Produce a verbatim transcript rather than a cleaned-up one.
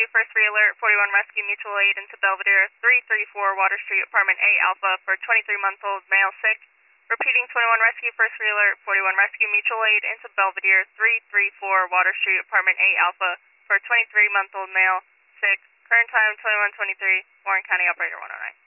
First Re-Alert, forty-one Rescue Mutual Aid into Belvedere, three thirty-four Water Street, Apartment A Alpha for twenty-three-month-old male sick. Repeating, twenty-one Rescue First Re-Alert, forty-one Rescue Mutual Aid into Belvedere, three thirty-four Water Street, Apartment A Alpha for twenty-three-month-old male sick. Current time twenty-one twenty-three, Warren County Operator one oh nine.